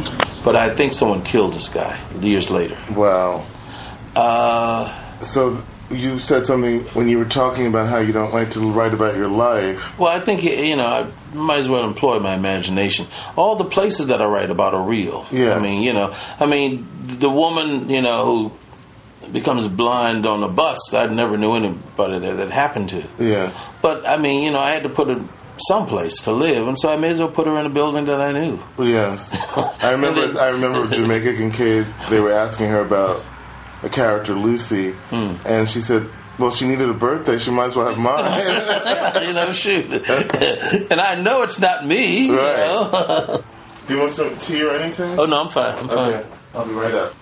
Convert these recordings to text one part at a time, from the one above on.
But I think someone killed this guy years later. Wow. So you said something when you were talking about how you don't like to write about your life. Well, I think, I might as well employ my imagination. All the places that I write about are real. Yes. I mean, the woman, who becomes blind on a bus, I never knew anybody that happened to. Yes. But, I had to put her someplace to live, and so I may as well put her in a building that I knew. Yes. I remember Jamaica Kincaid, they were asking her about a character, Lucy, and she said, well, she needed a birthday, she might as well have mine. Shoot. And I know it's not me. Right. Do you want some tea or anything? Oh, no, I'm fine. Okay. I'll be right up.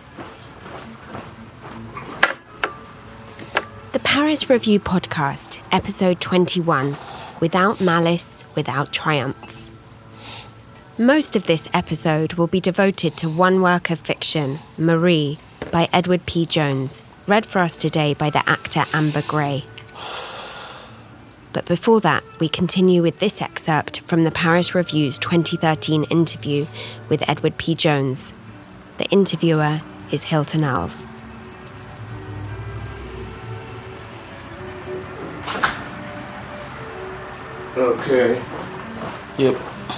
The Paris Review Podcast, Episode 21, Without Malice, Without Triumph. Most of this episode will be devoted to one work of fiction, Marie, by Edward P. Jones, read for us today by the actor Amber Gray. But before that, we continue with this excerpt from the Paris Review's 2013 interview with Edward P. Jones. The interviewer is Hilton Als. Okay. Yep.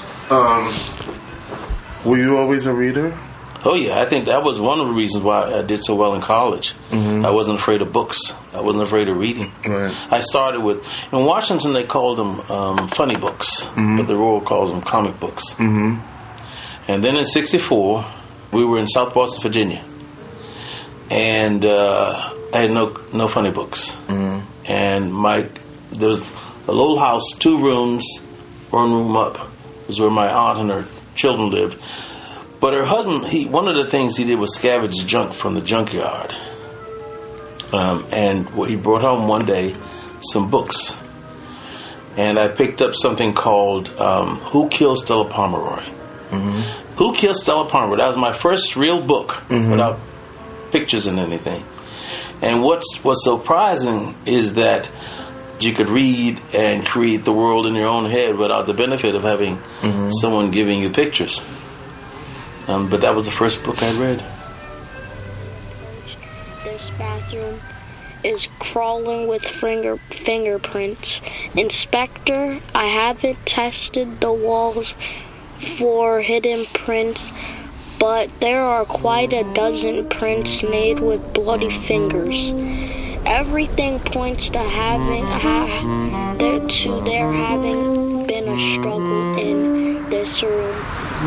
Were you always a reader? Oh, yeah. I think that was one of the reasons why I did so well in college. I wasn't afraid of books. I wasn't afraid of reading. Right. I started with... In Washington, they called them funny books, but the Royal calls them comic books. And then in 1964, we were in South Boston, Virginia. And I had no funny books. And there was a little house, 2 rooms, 1 room up. It was where my aunt and her children lived. But her husband, one of the things he did was scavenge junk from the junkyard. And he brought home one day some books. And I picked up something called Who Killed Stella Pomeroy? Who Killed Stella Pomeroy? That was my first real book without pictures and anything. And what's surprising is that you could read and create the world in your own head without the benefit of having someone giving you pictures. But that was the first book I read. This bathroom is crawling with fingerprints. Inspector, I haven't tested the walls for hidden prints, but there are quite a dozen prints made with bloody fingers. Everything points to there having been a struggle in this room.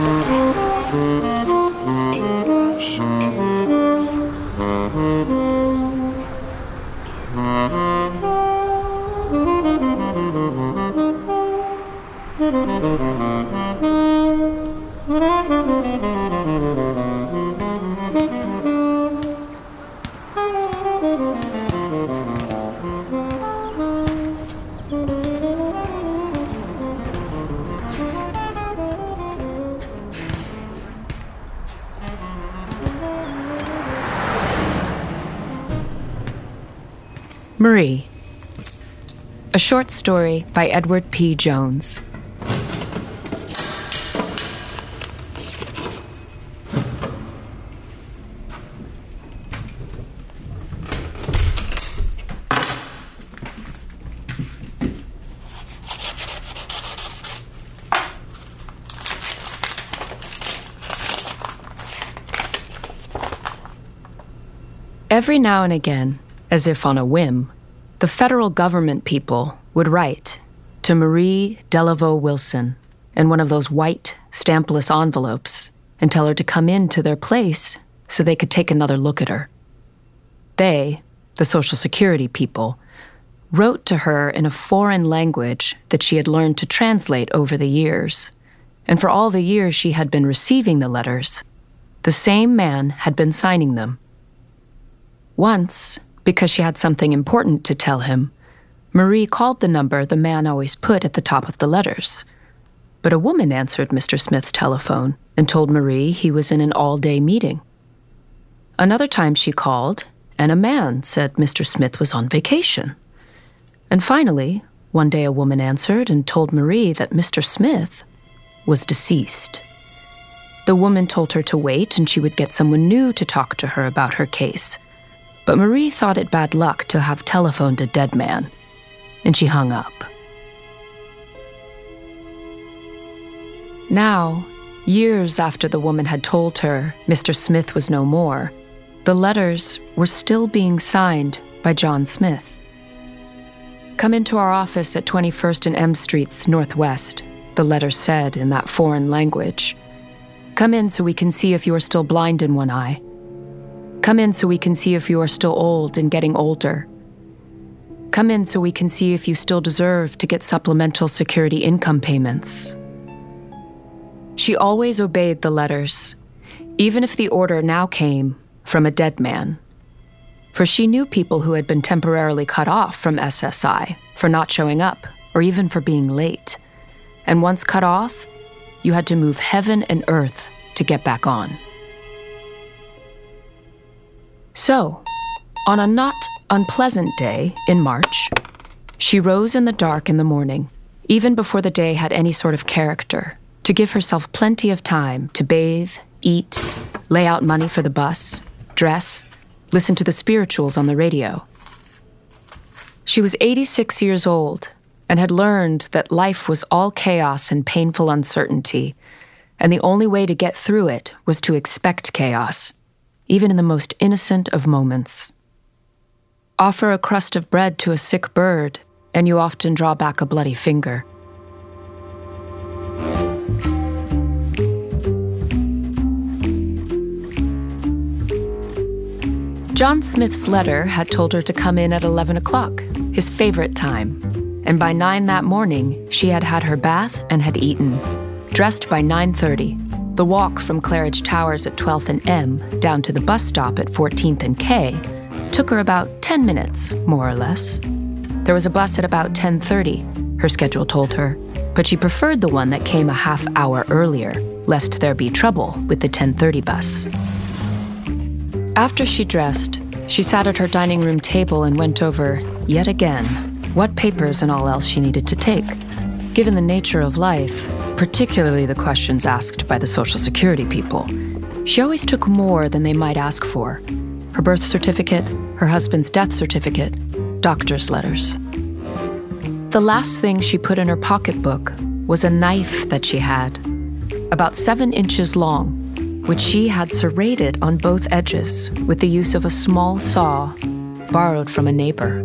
Marie, a short story by Edward P. Jones. Every now and again, as if on a whim, the federal government people would write to Marie Delaveau Wilson in one of those white, stampless envelopes and tell her to come into their place so they could take another look at her. They, the Social Security people, wrote to her in a foreign language that she had learned to translate over the years. And for all the years she had been receiving the letters, the same man had been signing them. Once, because she had something important to tell him, Marie called the number the man always put at the top of the letters. But a woman answered Mr. Smith's telephone and told Marie he was in an all-day meeting. Another time she called, and a man said Mr. Smith was on vacation. And finally, one day a woman answered and told Marie that Mr. Smith was deceased. The woman told her to wait and she would get someone new to talk to her about her case. But Marie thought it bad luck to have telephoned a dead man, and she hung up. Now, years after the woman had told her Mr. Smith was no more, the letters were still being signed by John Smith. "Come into our office at 21st and M Streets Northwest," the letter said in that foreign language. "Come in so we can see if you are still blind in one eye. Come in so we can see if you are still old and getting older. Come in so we can see if you still deserve to get supplemental security income payments." She always obeyed the letters, even if the order now came from a dead man. For she knew people who had been temporarily cut off from SSI for not showing up or even for being late. And once cut off, you had to move heaven and earth to get back on. So, on a not unpleasant day in March, she rose in the dark in the morning, even before the day had any sort of character, to give herself plenty of time to bathe, eat, lay out money for the bus, dress, listen to the spirituals on the radio. She was 86 years old and had learned that life was all chaos and painful uncertainty, and the only way to get through it was to expect chaos, even in the most innocent of moments. Offer a crust of bread to a sick bird, and you often draw back a bloody finger. John Smith's letter had told her to come in at 11 o'clock, his favorite time, and by 9 that morning, she had had her bath and had eaten. Dressed by 9:30, the walk from Claridge Towers at 12th and M down to the bus stop at 14th and K took her about 10 minutes, more or less. There was a bus at about 10:30, her schedule told her, but she preferred the one that came a half hour earlier, lest there be trouble with the 10:30 bus. After she dressed, she sat at her dining room table and went over, yet again, what papers and all else she needed to take. Given the nature of life, particularly the questions asked by the Social Security people, she always took more than they might ask for. Her birth certificate, her husband's death certificate, doctor's letters. The last thing she put in her pocketbook was a knife that she had, about 7 inches long, which she had serrated on both edges with the use of a small saw borrowed from a neighbor.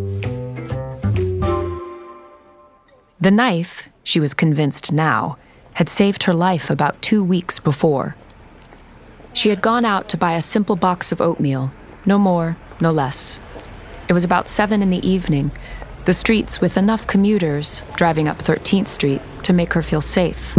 The knife, she was convinced now, had saved her life about 2 weeks before. She had gone out to buy a simple box of oatmeal, no more, no less. It was about 7 in the evening, the streets with enough commuters driving up 13th Street to make her feel safe.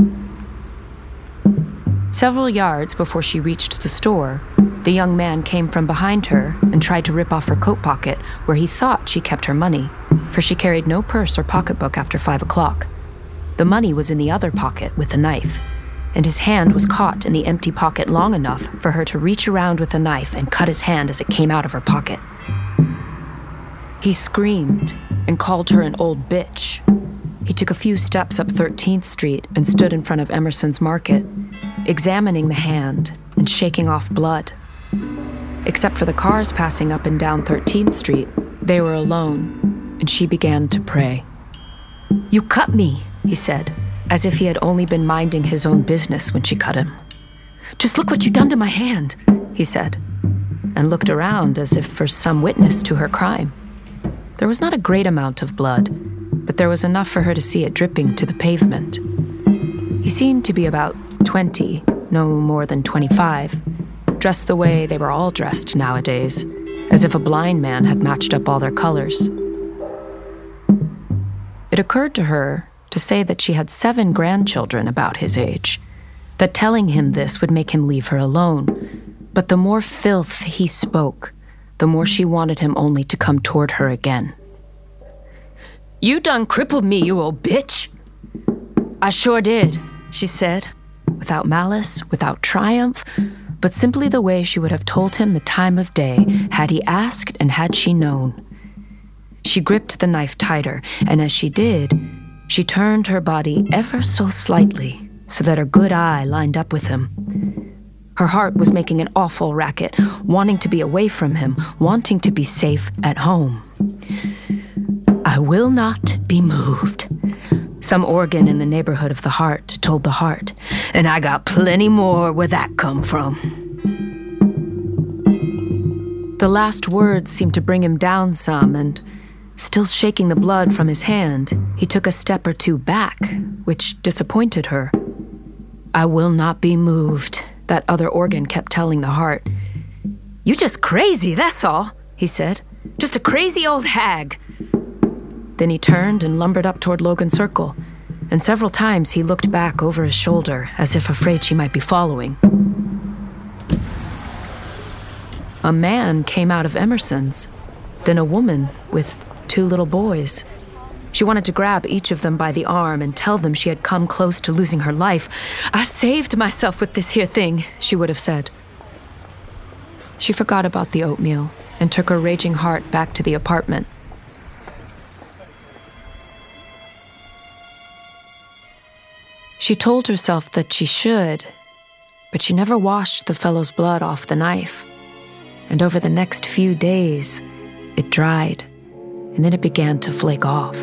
Several yards before she reached the store, the young man came from behind her and tried to rip off her coat pocket where he thought she kept her money, for she carried no purse or pocketbook after 5 o'clock. The money was in the other pocket with the knife, and his hand was caught in the empty pocket long enough for her to reach around with the knife and cut his hand as it came out of her pocket. He screamed and called her an old bitch. He took a few steps up 13th Street and stood in front of Emerson's Market, examining the hand and shaking off blood. Except for the cars passing up and down 13th Street, they were alone, and she began to pray. "You cut me," he said, as if he had only been minding his own business when she cut him. "Just look what you've done to my hand," he said, and looked around as if for some witness to her crime. There was not a great amount of blood, but there was enough for her to see it dripping to the pavement. He seemed to be about 20, no more than 25, dressed the way they were all dressed nowadays, as if a blind man had matched up all their colors. It occurred to her to say that she had 7 grandchildren about his age, that telling him this would make him leave her alone, but the more filth he spoke, the more she wanted him only to come toward her again. "You done crippled me, you old bitch." "I sure did," she said, without malice, without triumph, but simply the way she would have told him the time of day had he asked and had she known. She gripped the knife tighter, and as she did, she turned her body ever so slightly so that her good eye lined up with him. Her heart was making an awful racket, wanting to be away from him, wanting to be safe at home. I will not be moved. Some organ in the neighborhood of the heart told the heart, and I got plenty more where that come from. The last words seemed to bring him down some, and still shaking the blood from his hand, he took a step or two back, which disappointed her. I will not be moved, that other organ kept telling the heart. You just crazy, that's all, he said. Just a crazy old hag. Then he turned and lumbered up toward Logan Circle, and several times he looked back over his shoulder as if afraid she might be following. A man came out of Emerson's, then a woman with 2 little boys. She wanted to grab each of them by the arm and tell them she had come close to losing her life. I saved myself with this here thing, she would have said. She forgot about the oatmeal and took her raging heart back to the apartment. She told herself that she should, but she never washed the fellow's blood off the knife. And over the next few days, it dried, and then it began to flake off.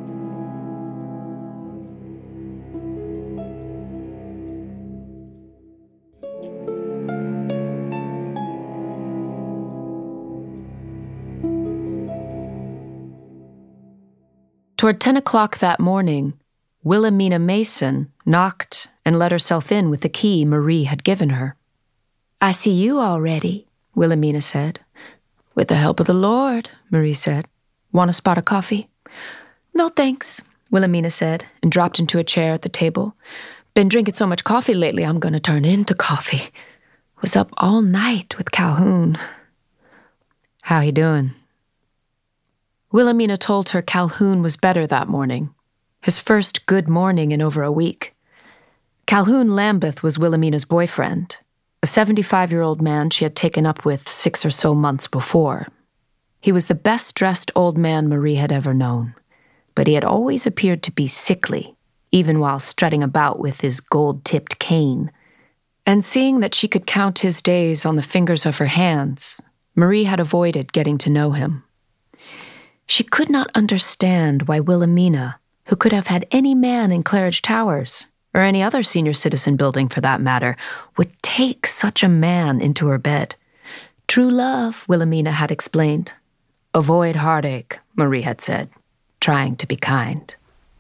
Toward 10 o'clock that morning, Wilhelmina Mason knocked and let herself in with the key Marie had given her. I see you already, Wilhelmina said. With the help of the Lord, Marie said. Want a spot of coffee? No, thanks, Wilhelmina said, and dropped into a chair at the table. Been drinking so much coffee lately, I'm going to turn into coffee. Was up all night with Calhoun. How he doing? Wilhelmina told her Calhoun was better that morning. His first good morning in over a week. Calhoun Lambeth was Wilhelmina's boyfriend, a 75-year-old man she had taken up with 6 or so months before. He was the best-dressed old man Marie had ever known, but he had always appeared to be sickly, even while strutting about with his gold-tipped cane. And seeing that she could count his days on the fingers of her hands, Marie had avoided getting to know him. She could not understand why Wilhelmina, who could have had any man in Claridge Towers, or any other senior citizen building for that matter, would take such a man into her bed. True love, Wilhelmina had explained. Avoid heartache, Marie had said, trying to be kind.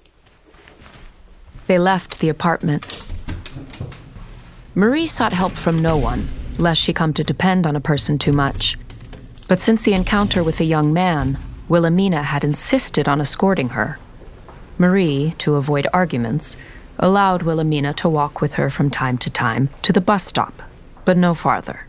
They left the apartment. Marie sought help from no one, lest she come to depend on a person too much. But since the encounter with the young man, Wilhelmina had insisted on escorting her. Marie, to avoid arguments, allowed Wilhelmina to walk with her from time to time to the bus stop, but no farther.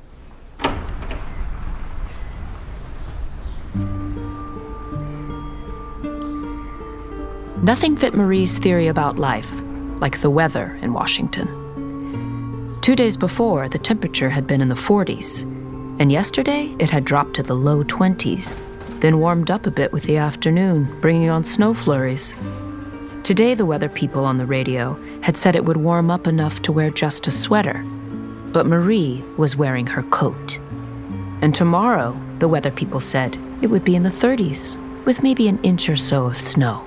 Nothing fit Marie's theory about life, like the weather in Washington. 2 days before, the temperature had been in the 40s, and yesterday it had dropped to the low 20s, then warmed up a bit with the afternoon, bringing on snow flurries. Today, the weather people on the radio had said it would warm up enough to wear just a sweater, but Marie was wearing her coat. And tomorrow, the weather people said it would be in the 30s, with maybe an inch or so of snow.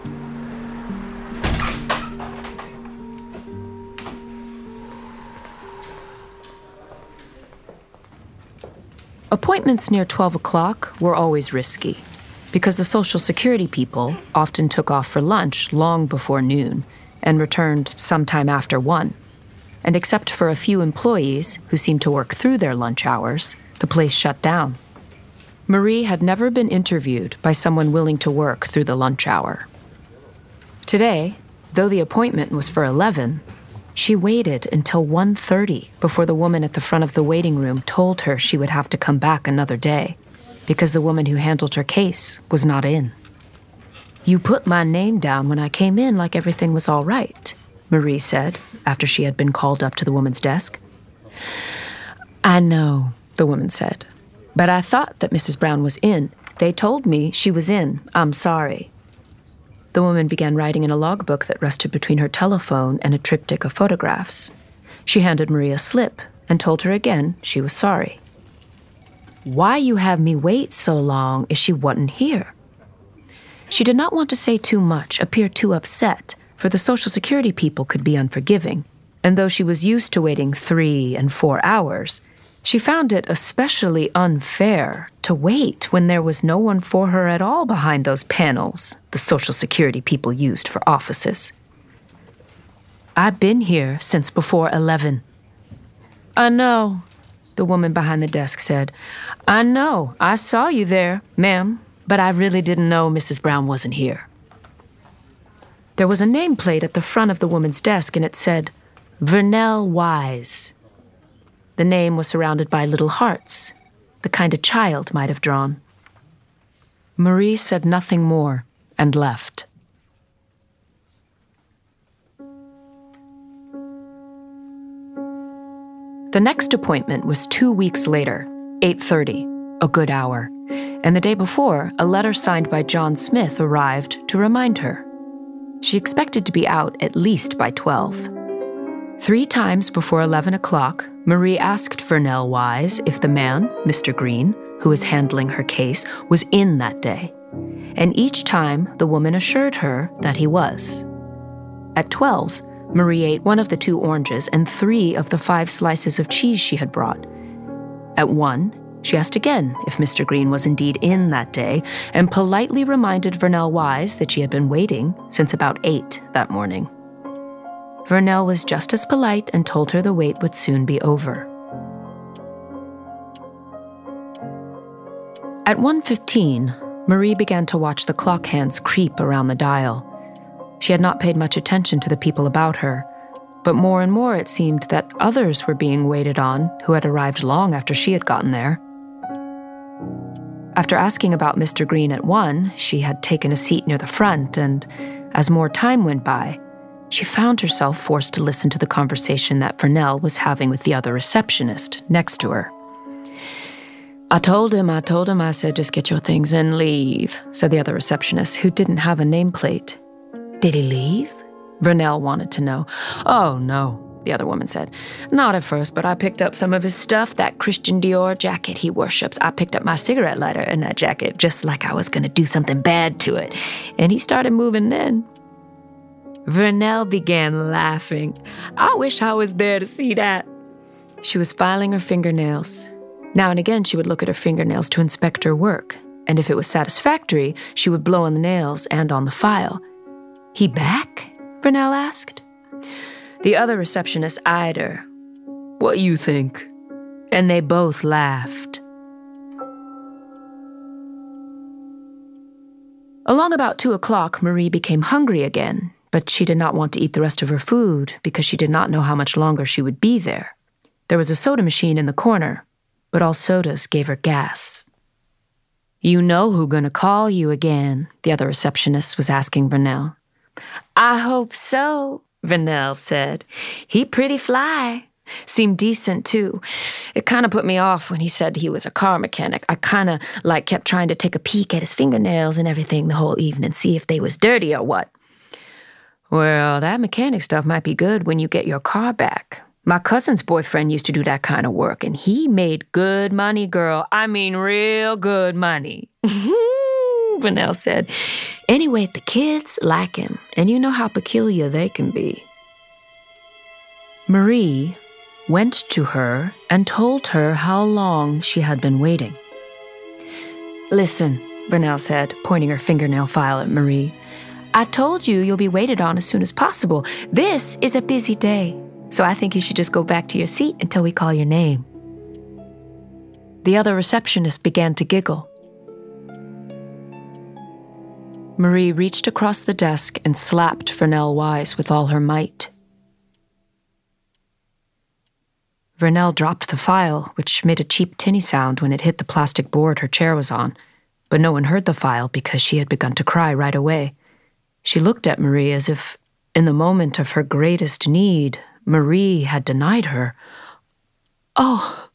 Appointments near 12 o'clock were always risky, because the Social Security people often took off for lunch long before noon and returned sometime after 1. And except for a few employees who seemed to work through their lunch hours, the place shut down. Marie had never been interviewed by someone willing to work through the lunch hour. Today, though the appointment was for 11, she waited until 1:30 before the woman at the front of the waiting room told her she would have to come back another day, because the woman who handled her case was not in. You put my name down when I came in like everything was all right, Marie said, after she had been called up to the woman's desk. I know, the woman said, but I thought that Mrs. Brown was in. They told me she was in. I'm sorry. The woman began writing in a logbook that rested between her telephone and a triptych of photographs. She handed Marie a slip, and told her again she was sorry. Why you have me wait so long if she wasn't here? She did not want to say too much, appear too upset, for the Social Security people could be unforgiving, and though she was used to waiting 3 and 4 hours, she found it especially unfair to wait when there was no one for her at all behind those panels the Social Security people used for offices. I've been here since before 11. I know, the woman behind the desk said. I know, I saw you there, ma'am, but I really didn't know Mrs. Brown wasn't here. There was a nameplate at the front of the woman's desk, and it said, Vernell Wise. The name was surrounded by little hearts, the kind a child might have drawn. Marie said nothing more and left. The next appointment was 2 weeks later, 8:30, a good hour, and the day before, a letter signed by John Smith arrived to remind her. She expected to be out at least by 12. 3 times before 11 o'clock, Marie asked Vernell Wise if the man, Mr. Green, who was handling her case, was in that day. And each time, the woman assured her that he was. At 12, Marie ate 1 of the 2 oranges and 3 of the 5 slices of cheese she had brought. At 1, she asked again if Mr. Green was indeed in that day and politely reminded Vernell Wise that she had been waiting since about 8 that morning. Vernell was just as polite and told her the wait would soon be over. At 1:15, Marie began to watch the clock hands creep around the dial. She had not paid much attention to the people about her, but more and more it seemed that others were being waited on who had arrived long after she had gotten there. After asking about Mr. Green at 1, she had taken a seat near the front, and as more time went by, she found herself forced to listen to the conversation that Vernell was having with the other receptionist next to her. I told him, I said, just get your things and leave, said the other receptionist, who didn't have a nameplate. Did he leave? Vernell wanted to know. Oh, no, the other woman said. Not at first, but I picked up some of his stuff, that Christian Dior jacket he worships. I picked up my cigarette lighter in that jacket, just like I was going to do something bad to it. And he started moving then. Vernell began laughing. I wish I was there to see that. She was filing her fingernails. Now and again, she would look at her fingernails to inspect her work, and if it was satisfactory, she would blow on the nails and on the file. He back? Vernell asked. The other receptionist eyed her. What you think? And they both laughed. Along about 2 o'clock, Marie became hungry again, but she did not want to eat the rest of her food because she did not know how much longer she would be there. There was a soda machine in the corner, but all sodas gave her gas. You know who gonna call you again, the other receptionist was asking Vernell. I hope so, Vernell said. He pretty fly. Seemed decent, too. It kind of put me off when he said he was a car mechanic. I kind of, kept trying to take a peek at his fingernails and everything the whole evening, see if they was dirty or what. Well, that mechanic stuff might be good when you get your car back. My cousin's boyfriend used to do that kind of work, and he made good money, girl. I mean, real good money. Vernell said. Anyway, the kids like him, and you know how peculiar they can be. Marie went to her and told her how long she had been waiting. Listen, Vernell said, pointing her fingernail file at Marie. I told you you'll be waited on as soon as possible. This is a busy day, so I think you should just go back to your seat until we call your name. The other receptionist began to giggle. Marie reached across the desk and slapped Vernell Wise with all her might. Vernell dropped the file, which made a cheap tinny sound when it hit the plastic board her chair was on, but no one heard the file because she had begun to cry right away. She looked at Marie as if, in the moment of her greatest need, Marie had denied her. Oh,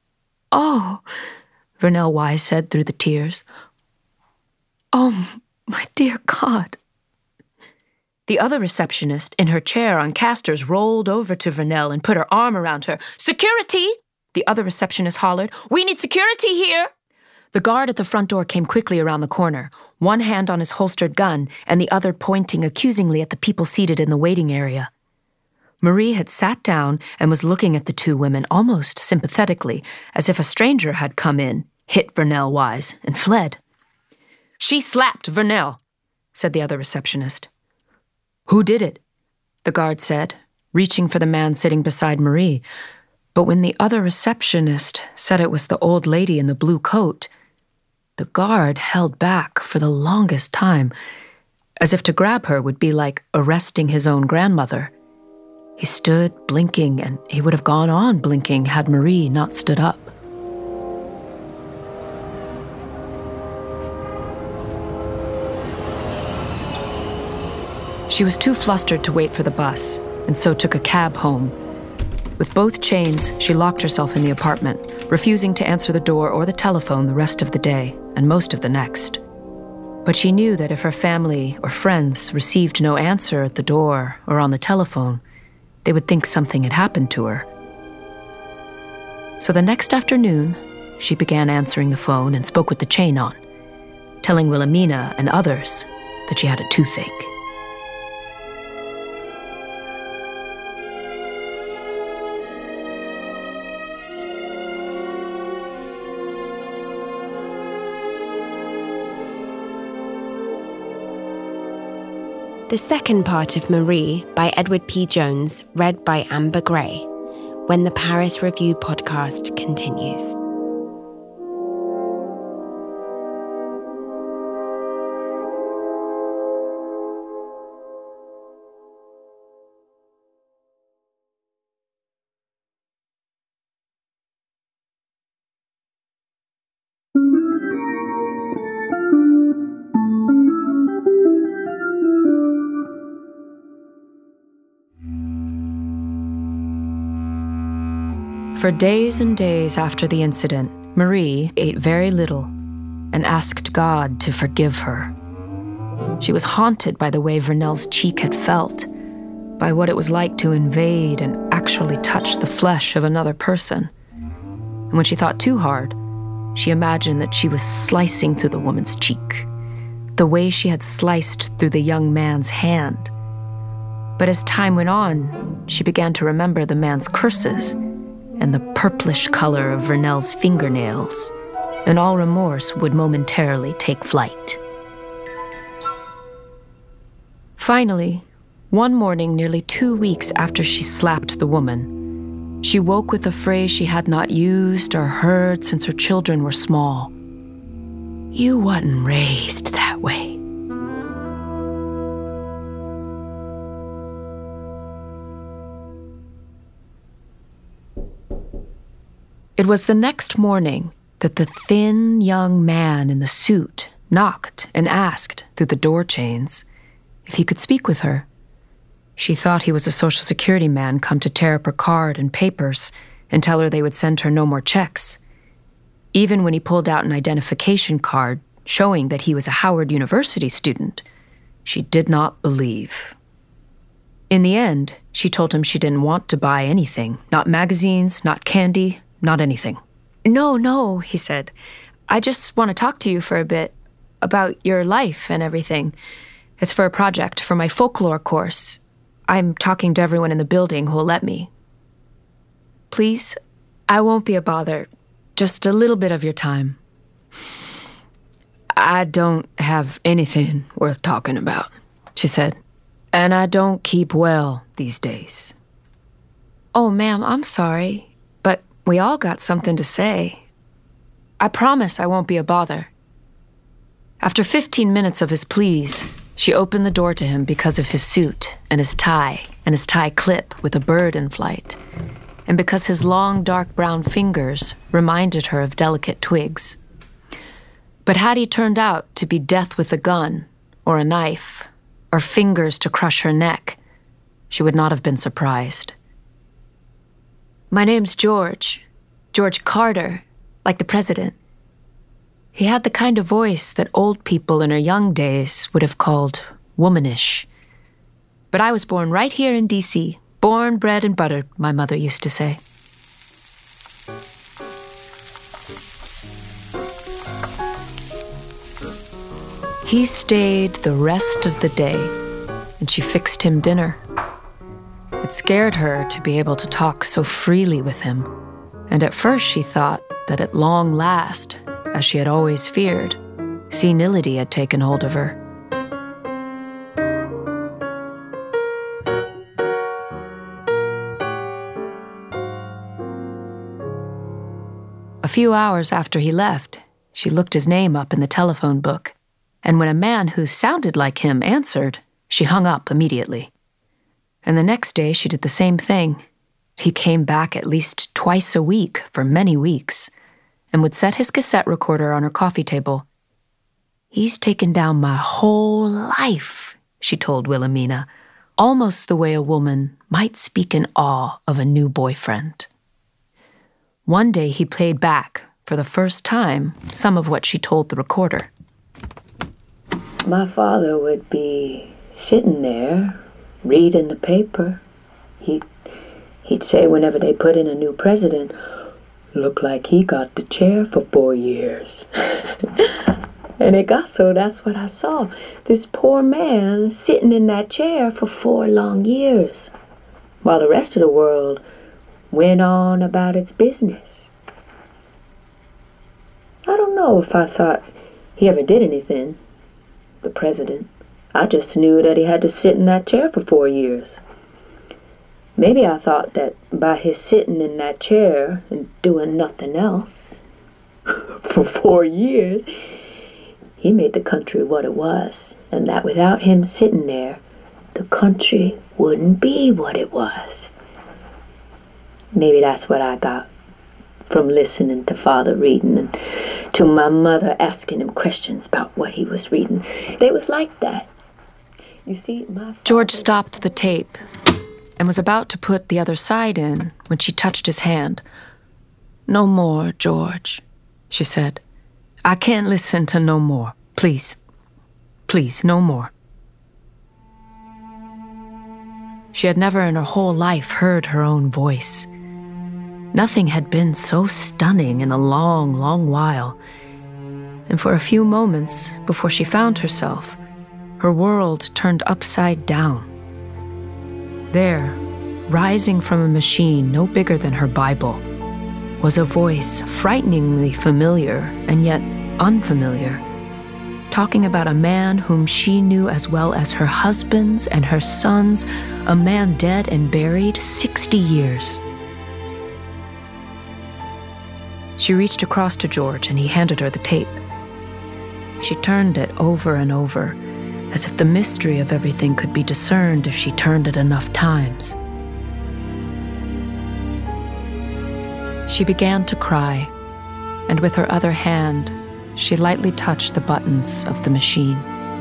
Vernell Wise said through the tears. Oh, my dear God. The other receptionist, in her chair on casters, rolled over to Vernell and put her arm around her. "Security!" The other receptionist hollered. "We need security here!" The guard at the front door came quickly around the corner, one hand on his holstered gun and the other pointing accusingly at the people seated in the waiting area. Marie had sat down and was looking at the two women almost sympathetically, as if a stranger had come in, hit Vernell wise, and fled. "She slapped Vernell," said the other receptionist. "Who did it?" the guard said, reaching for the man sitting beside Marie. But when the other receptionist said it was the old lady in the blue coat, the guard held back for the longest time, as if to grab her would be like arresting his own grandmother. He stood blinking, and he would have gone on blinking had Marie not stood up. She was too flustered to wait for the bus, and so took a cab home. With both chains, she locked herself in the apartment, refusing to answer the door or the telephone the rest of the day and most of the next. But she knew that if her family or friends received no answer at the door or on the telephone, they would think something had happened to her. So the next afternoon, she began answering the phone and spoke with the chain on, telling Wilhelmina and others that she had a toothache. The second part of Marie by Edward P. Jones, read by Amber Gray, when the Paris Review podcast continues. For days and days after the incident, Marie ate very little and asked God to forgive her. She was haunted by the way Vernell's cheek had felt, by what it was like to invade and actually touch the flesh of another person. And when she thought too hard, she imagined that she was slicing through the woman's cheek, the way she had sliced through the young man's hand. But as time went on, she began to remember the man's curses and the purplish color of Vernell's fingernails, and all remorse would momentarily take flight. Finally, one morning nearly 2 weeks after she slapped the woman, she woke with a phrase she had not used or heard since her children were small. "You wasn't raised that way." It was the next morning that the thin young man in the suit knocked and asked through the door chains if he could speak with her. She thought he was a Social Security man come to tear up her card and papers and tell her they would send her no more checks. Even when he pulled out an identification card showing that he was a Howard University student, she did not believe. In the end, she told him she didn't want to buy anything, not magazines, not candy, not anything. No, he said. "I just want to talk to you for a bit about your life and everything. It's for a project for my folklore course. I'm talking to everyone in the building who'll let me." "Please, I won't be a bother. Just a little bit of your time." "I don't have anything worth talking about," she said. "And I don't keep well these days." "Oh, ma'am, I'm sorry. But we all got something to say. I promise I won't be a bother." After 15 minutes of his pleas, she opened the door to him because of his suit and his tie clip with a bird in flight, and because his long, dark brown fingers reminded her of delicate twigs. But had he turned out to be death with a gun, or a knife, or fingers to crush her neck, she would not have been surprised. "My name's George Carter, like the president." He had the kind of voice that old people in her young days would have called womanish. But I was born right here in D.C., born, bred, and buttered, my mother used to say. He stayed the rest of the day, and she fixed him dinner. It scared her to be able to talk so freely with him, and at first she thought that at long last, as she had always feared, senility had taken hold of her. A few hours after he left, she looked his name up in the telephone book, and when a man who sounded like him answered, she hung up immediately. And the next day she did the same thing. He came back at least twice a week for many weeks, and would set his cassette recorder on her coffee table. "He's taken down my whole life," she told Wilhelmina, almost the way a woman might speak in awe of a new boyfriend. One day he played back, for the first time, some of what she told the recorder. My father would be sitting there, reading the paper. He'd say whenever they put in a new president, "Look like he got the chair for 4 years." And it got so that's what I saw. This poor man sitting in that chair for 4 long years, while the rest of the world went on about its business. I don't know if I thought he ever did anything, the president. I just knew that he had to sit in that chair for 4 years. Maybe I thought that by his sitting in that chair and doing nothing else for 4 years, he made the country what it was, and that without him sitting there, the country wouldn't be what it was. Maybe that's what I got from listening to Father reading and to my mother asking him questions about what he was reading. They was like that. You see, George stopped the tape and was about to put the other side in when she touched his hand. "No more, George," she said. "I can't listen to no more. Please. Please, no more." She had never in her whole life heard her own voice. Nothing had been so stunning in a long, long while. And for a few moments before she found herself, her world turned upside down. There, rising from a machine no bigger than her Bible, was a voice frighteningly familiar and yet unfamiliar, talking about a man whom she knew as well as her husbands and her sons, a man dead and buried 60 years. She reached across to George and he handed her the tape. She turned it over and over, as if the mystery of everything could be discerned if she turned it enough times. She began to cry, and with her other hand, she lightly touched the buttons of the machine.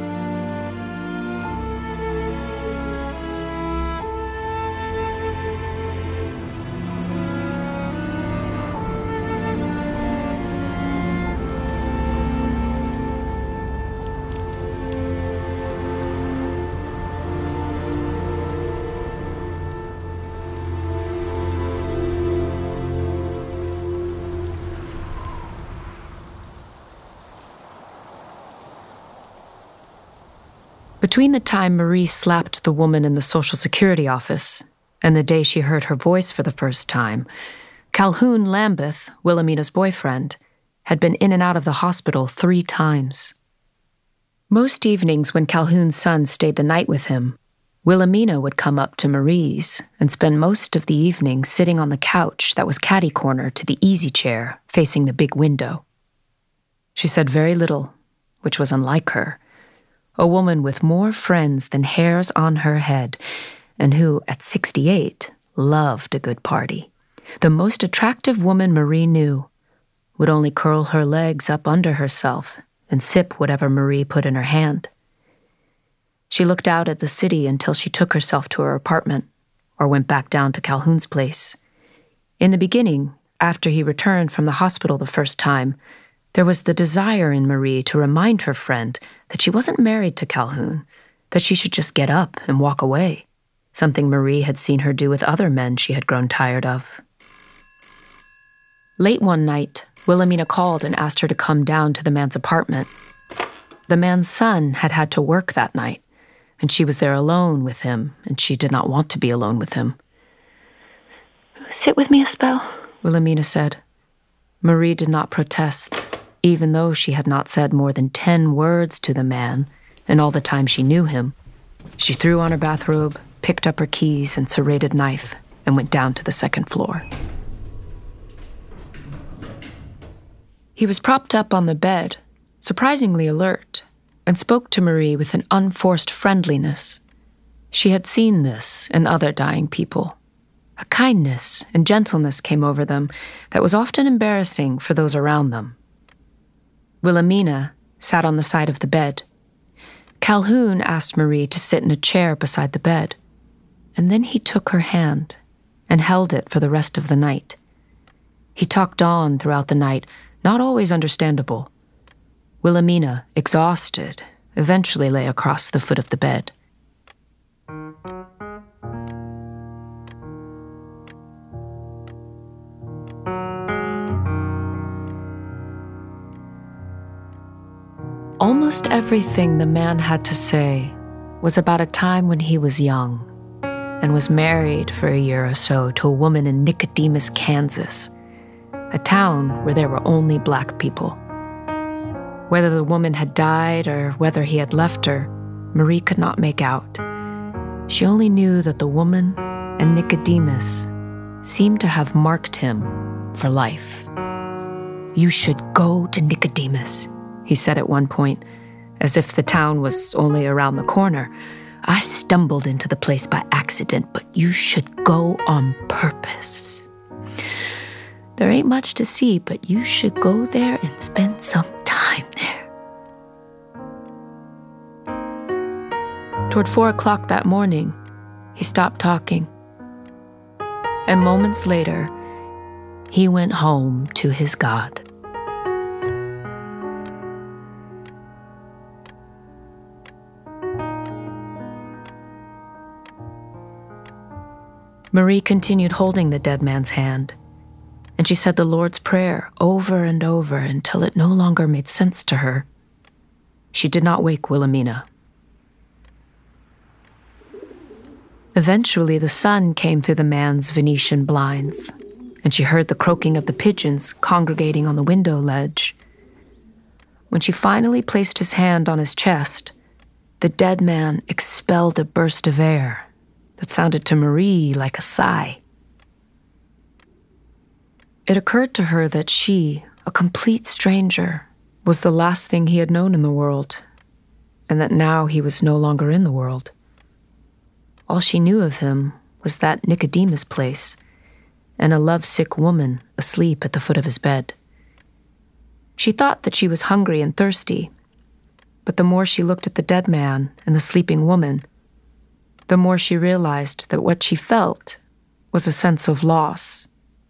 Between the time Marie slapped the woman in the Social Security office and the day she heard her voice for the first time, Calhoun Lambeth, Wilhelmina's boyfriend, had been in and out of the hospital 3 times. Most evenings when Calhoun's son stayed the night with him, Wilhelmina would come up to Marie's and spend most of the evening sitting on the couch that was catty-corner to the easy chair facing the big window. She said very little, which was unlike her, a woman with more friends than hairs on her head, and who, at 68, loved a good party. The most attractive woman Marie knew would only curl her legs up under herself and sip whatever Marie put in her hand. She looked out at the city until she took herself to her apartment or went back down to Calhoun's place. In the beginning, after he returned from the hospital the first time, there was the desire in Marie to remind her friend that she wasn't married to Calhoun, that she should just get up and walk away, something Marie had seen her do with other men she had grown tired of. Late one night, Wilhelmina called and asked her to come down to the man's apartment. The man's son had had to work that night, and she was there alone with him, and she did not want to be alone with him. "Sit with me a spell," Wilhelmina said. Marie did not protest, even though she had not said more than 10 words to the man in all the time she knew him. She threw on her bathrobe, picked up her keys and serrated knife, and went down to the second floor. He was propped up on the bed, surprisingly alert, and spoke to Marie with an unforced friendliness. She had seen this in other dying people. A kindness and gentleness came over them that was often embarrassing for those around them. Wilhelmina sat on the side of the bed. Calhoun asked Marie to sit in a chair beside the bed, and then he took her hand and held it for the rest of the night. He talked on throughout the night, not always understandable. Wilhelmina, exhausted, eventually lay across the foot of the bed. Almost everything the man had to say was about a time when he was young and was married for a year or so to a woman in Nicodemus, Kansas, a town where there were only black people. Whether the woman had died or whether he had left her, Marie could not make out. She only knew that the woman and Nicodemus seemed to have marked him for life. "You should go to Nicodemus," he said at one point, as if the town was only around the corner. "I stumbled into the place by accident, but you should go on purpose. There ain't much to see, but you should go there and spend some time there." Toward 4 o'clock that morning, he stopped talking. And moments later, he went home to his God. Marie continued holding the dead man's hand, and she said the Lord's Prayer over and over until it no longer made sense to her. She did not wake Wilhelmina. Eventually, the sun came through the man's Venetian blinds, and she heard the croaking of the pigeons congregating on the window ledge. When she finally placed his hand on his chest, the dead man expelled a burst of air that sounded to Marie like a sigh. It occurred to her that she, a complete stranger, was the last thing he had known in the world, and that now he was no longer in the world. All she knew of him was that Nicodemus place and a lovesick woman asleep at the foot of his bed. She thought that she was hungry and thirsty, but the more she looked at the dead man and the sleeping woman, the more she realized that what she felt was a sense of loss.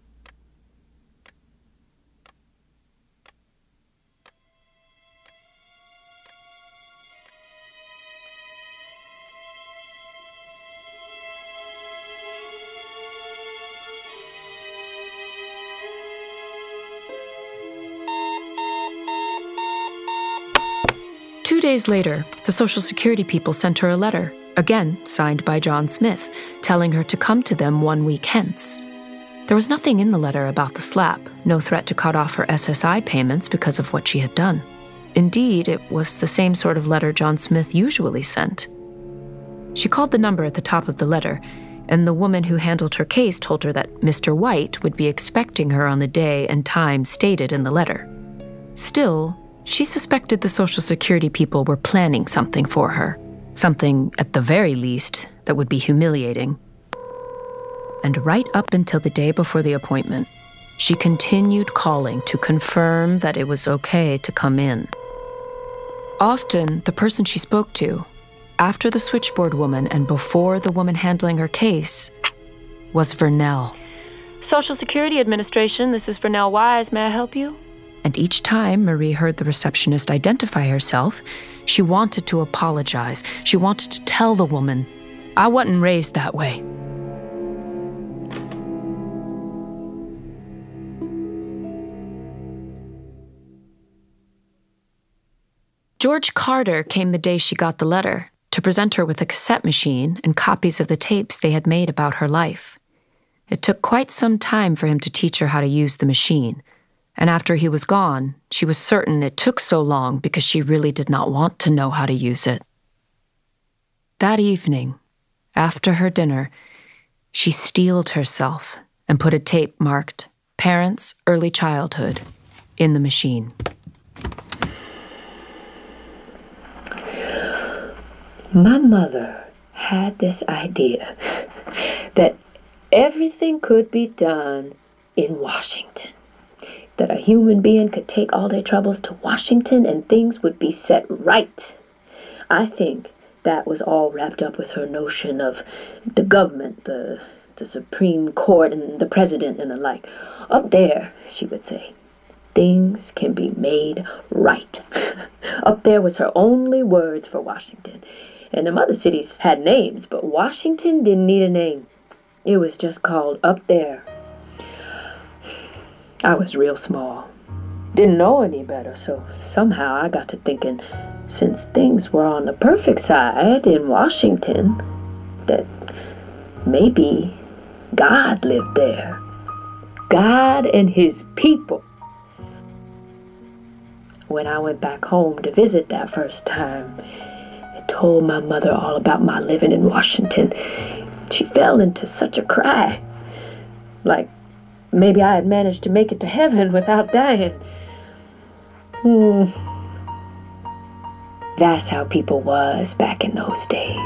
Two days later, the Social Security people sent her a letter, again signed by John Smith, telling her to come to them 1 week hence. There was nothing in the letter about the slap, no threat to cut off her SSI payments because of what she had done. Indeed, it was the same sort of letter John Smith usually sent. She called the number at the top of the letter, and the woman who handled her case told her that Mr. White would be expecting her on the day and time stated in the letter. Still, she suspected the Social Security people were planning something for her, something, at the very least, that would be humiliating. And right up until the day before the appointment, she continued calling to confirm that it was okay to come in. Often, the person she spoke to, after the switchboard woman and before the woman handling her case, was Vernell. Social Security Administration, this is Vernell Wise. May I help you? And each time Marie heard the receptionist identify herself, she wanted to apologize. She wanted to tell the woman, "I wasn't raised that way." George Carter came the day she got the letter to present her with a cassette machine and copies of the tapes they had made about her life. It took quite some time for him to teach her how to use the machine, and after he was gone, she was certain it took so long because she really did not want to know how to use it. That evening, after her dinner, she steeled herself and put a tape marked "Parents' Early Childhood" in the machine. My mother had this idea that everything could be done in Washington. That a human being could take all their troubles to Washington and things would be set right. I think that was all wrapped up with her notion of the government, the Supreme Court and the president and the like. Up there, she would say, things can be made right. Up there was her only words for Washington. And them other cities had names, but Washington didn't need a name. It was just called Up There. I was real small. Didn't know any better, so somehow I got to thinking, since things were on the perfect side in Washington, that maybe God lived there. God and his people. When I went back home to visit that first time, told my mother all about my living in Washington. She fell into such a cry. Like maybe I had managed to make it to heaven without dying. That's how people was back in those days.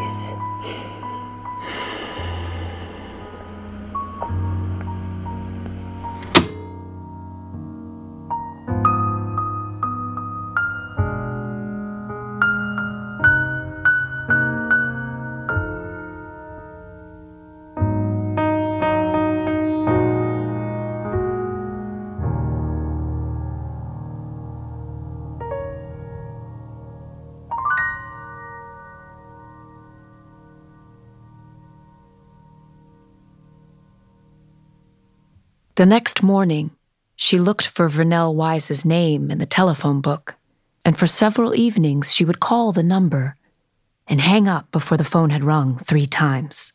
The next morning, she looked for Vernell Wise's name in the telephone book, and for several evenings she would call the number and hang up before the phone had rung 3 times.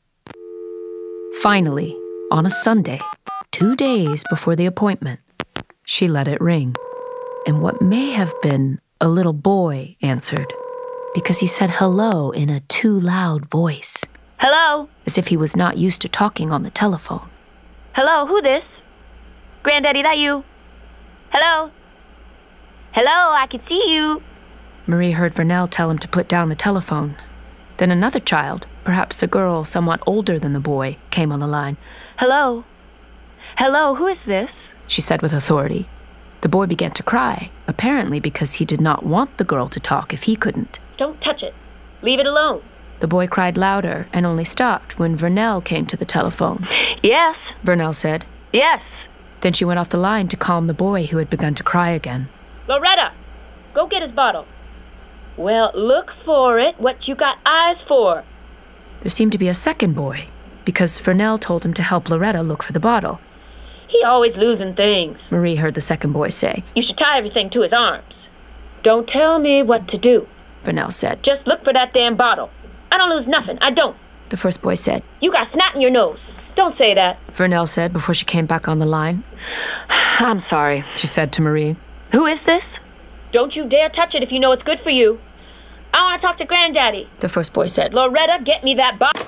Finally, on a Sunday, 2 days before the appointment, she let it ring, and what may have been a little boy answered because he said hello in a too loud voice. Hello? As if he was not used to talking on the telephone. Hello, who this? Granddaddy, that you? Hello? Hello, I can see you. Marie heard Vernell tell him to put down the telephone. Then another child, perhaps a girl somewhat older than the boy, came on the line. Hello? Hello, who is this? She said with authority. The boy began to cry, apparently because he did not want the girl to talk if he couldn't. Don't touch it. Leave it alone. The boy cried louder and only stopped when Vernell came to the telephone. Yes. Vernell said. Yes. Then she went off the line to calm the boy who had begun to cry again. Loretta, go get his bottle. Well, look for it. What you got eyes for? There seemed to be a second boy, because Vernell told him to help Loretta look for the bottle. He always losing things, Marie heard the second boy say. You should tie everything to his arms. Don't tell me what to do, Vernell said. Just look for that damn bottle. I don't lose nothing. I don't. The first boy said. You got snot in your nose. Don't say that, Vernell said before she came back on the line. I'm sorry, she said to Marie. Who is this? Don't you dare touch it if you know it's good for you. I want to talk to Granddaddy, the first boy said. Loretta, get me that bottle.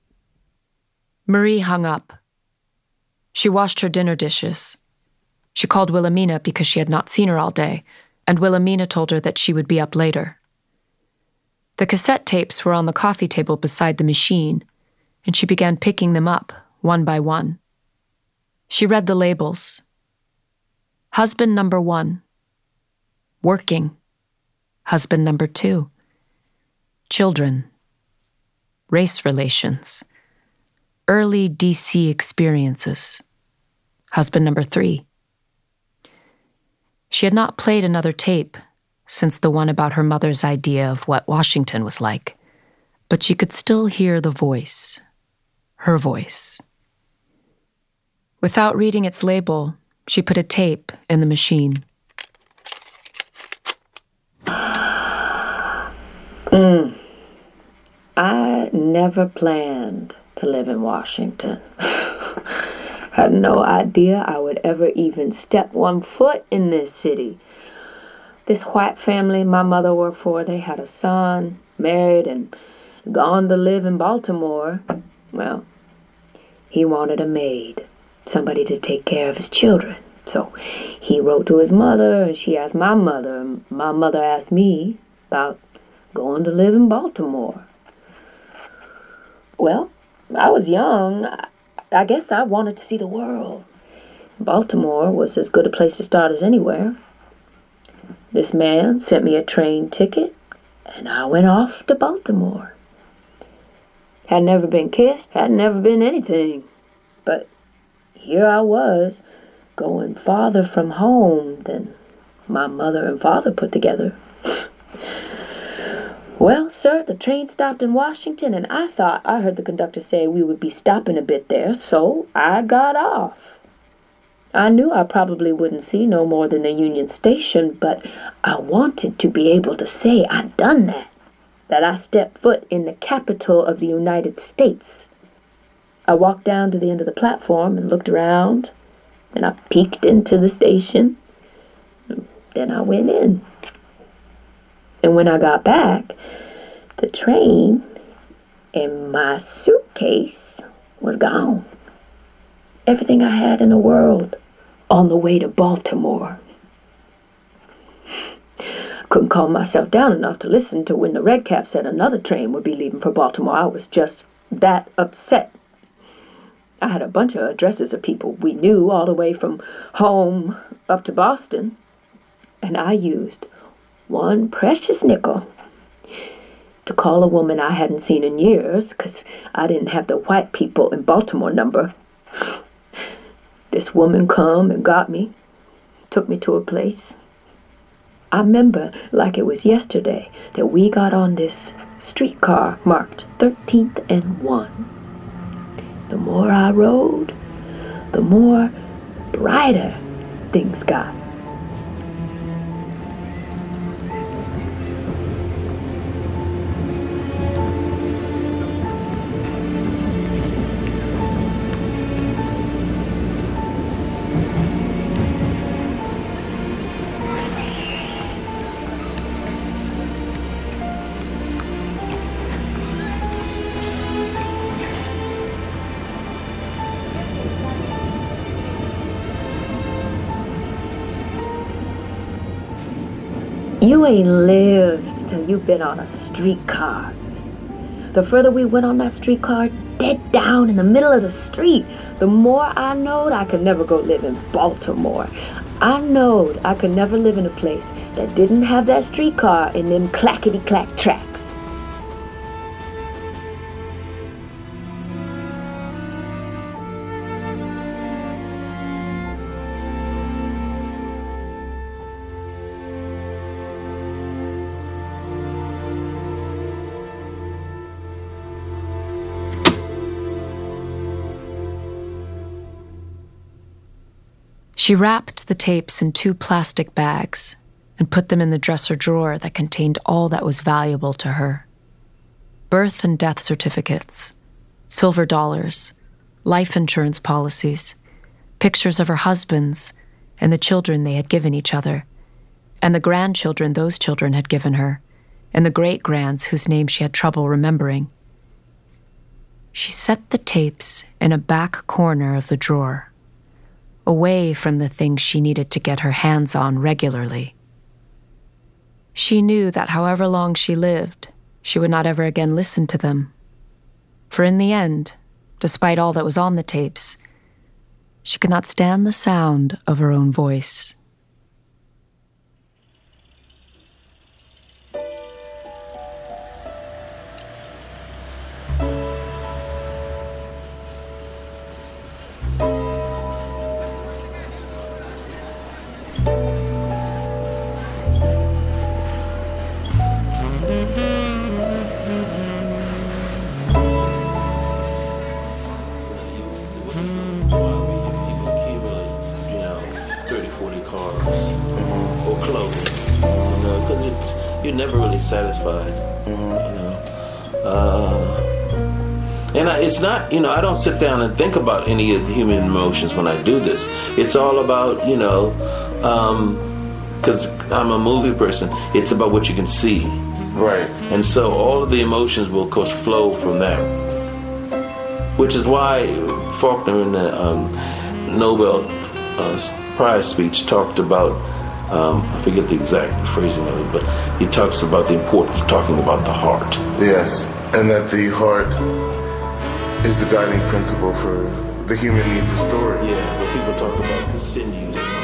Marie hung up. She washed her dinner dishes. She called Wilhelmina because she had not seen her all day, and Wilhelmina told her that she would be up later. The cassette tapes were on the coffee table beside the machine, and she began picking them up, one by one. She read the labels. Husband number 1. Working. Husband number 2. Children. Race relations. Early DC experiences. Husband number 3. She had not played another tape since the one about her mother's idea of what Washington was like, but she could still hear the voice, her voice. Without reading its label, she put a tape in the machine. I never planned to live in Washington. Had no idea I would ever even step one foot in this city. This white family my mother worked for, they had a son, married and gone to live in Baltimore. Well, he wanted a maid, somebody to take care of his children. So he wrote to his mother, and she asked my mother, and my mother asked me about going to live in Baltimore. Well, I was young. I guess I wanted to see the world. Baltimore was as good a place to start as anywhere. This man sent me a train ticket, and I went off to Baltimore. Had never been kissed, had never been anything. But here I was, going farther from home than my mother and father put together. Well, sir, the train stopped in Washington, and I thought I heard the conductor say we would be stopping a bit there, so I got off. I knew I probably wouldn't see no more than the Union Station, but I wanted to be able to say I'd done that I stepped foot in the capital of the United States. I walked down to the end of the platform and looked around, and I peeked into the station. Then I went in. And when I got back, the train and my suitcase was gone. Everything I had in the world on the way to Baltimore. Couldn't calm myself down enough to listen to when the red cap said another train would be leaving for Baltimore. I was just that upset. I had a bunch of addresses of people we knew all the way from home up to Boston, and I used one precious nickel to call a woman I hadn't seen in years because I didn't have the white people in Baltimore number. This woman come and got me, took me to a place. I remember like it was yesterday that we got on this streetcar marked 13th and 1. The more I rode, the more brighter things got. You ain't lived till you've been on a streetcar. The further we went on that streetcar, dead down in the middle of the street, the more I knowed I could never go live in Baltimore. I knowed I could never live in a place that didn't have that streetcar in them clackety-clack tracks. She wrapped the tapes in 2 plastic bags and put them in the dresser drawer that contained all that was valuable to her. Birth and death certificates, silver dollars, life insurance policies, pictures of her husbands and the children they had given each other, and the grandchildren those children had given her, and the great-grands whose names she had trouble remembering. She set the tapes in a back corner of the drawer, away from the things she needed to get her hands on regularly. She knew that however long she lived, she would not ever again listen to them. For in the end, despite all that was on the tapes, she could not stand the sound of her own voice. or clothes, because you're never really satisfied, and it's not, I don't sit down and think about any of the human emotions when I do this. It's all about, because I'm a movie person, it's about what you can see. Right. And so all of the emotions will, of course, flow from that. Which is why Faulkner in the Nobel Prize speech talked about, I forget the exact phrasing of it, but he talks about the importance of talking about the heart. Yes, and that the heart is the guiding principle for the human need for story. Yeah, when people talk about the sinews or something.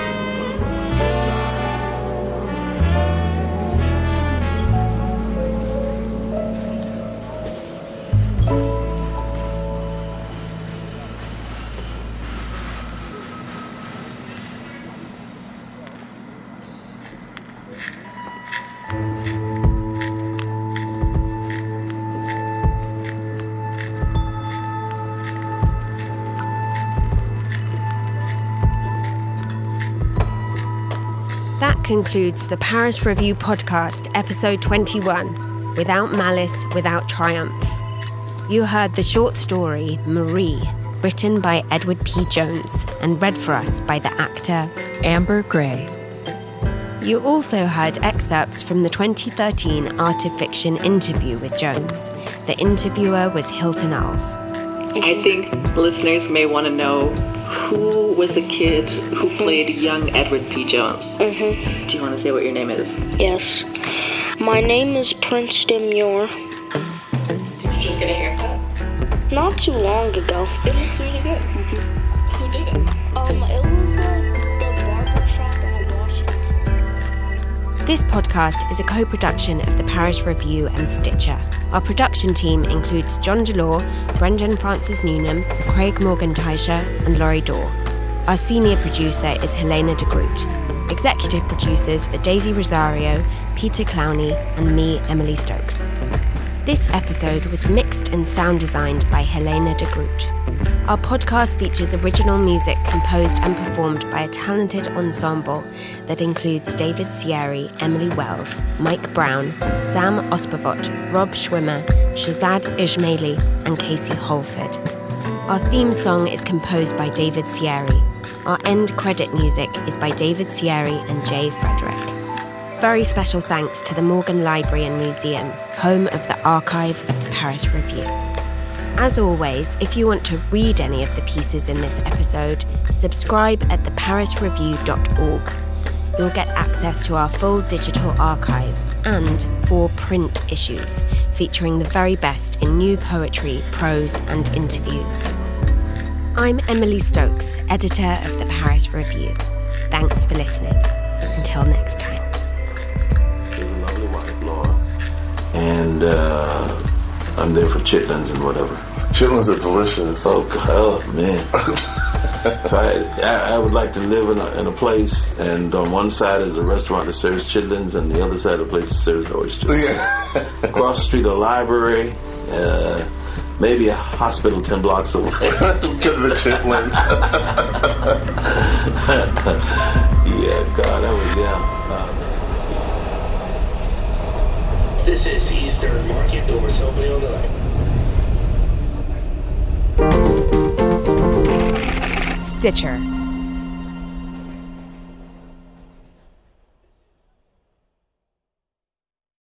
That concludes the Paris Review podcast, episode 21, Without Malice, Without Triumph. You heard the short story, Marie, written by Edward P. Jones and read for us by the actor Amber Gray. You also heard excerpts from the 2013 Art of Fiction interview with Jones. The interviewer was Hilton Alls. I think listeners may want to know, who was the kid who played young Edward P. Jones? Mm-hmm. Do you want to say what your name is? Yes. My name is Prince Demure. Did you just get a haircut? Not too long ago. It looks really good. Mm-hmm. Who did it? It was the barber shop on Washington. This podcast is a co-production of the Paris Review and Stitcher. Our production team includes John Delore, Brendan Francis Newnham, Craig Morgan Teicher, and Laurie Dorr. Our senior producer is Helena de Groot. Executive producers are Daisy Rosario, Peter Clowney, and me, Emily Stokes. This episode was mixed and sound designed by Helena de Groot. Our podcast features original music composed and performed by a talented ensemble that includes David Sierri, Emily Wells, Mike Brown, Sam Ospavot, Rob Schwimmer, Shazad Ismaili, and Casey Holford. Our theme song is composed by David Sierri. Our end credit music is by David Sierri and Jay Frederick. Very special thanks to the Morgan Library and Museum, home of the archive of the Paris Review. As always, if you want to read any of the pieces in this episode, subscribe at theparisreview.org. You'll get access to our full digital archive and 4 print issues featuring the very best in new poetry, prose, and interviews. I'm Emily Stokes, editor of the Paris Review. Thanks for listening. Until next time. There's a lovely wife, Laura, and I'm there for chitlins and whatever. Chitlins are delicious. Oh, man. I would like to live in a place, and on one side is a restaurant that serves chitlins, and the other side of the place serves oysters. Yeah. Across the street, a library, maybe a hospital 10 blocks away. Because of the chitlins. Yeah, God, that was, This is Eastern Market over Sylvania on the line. Stitcher.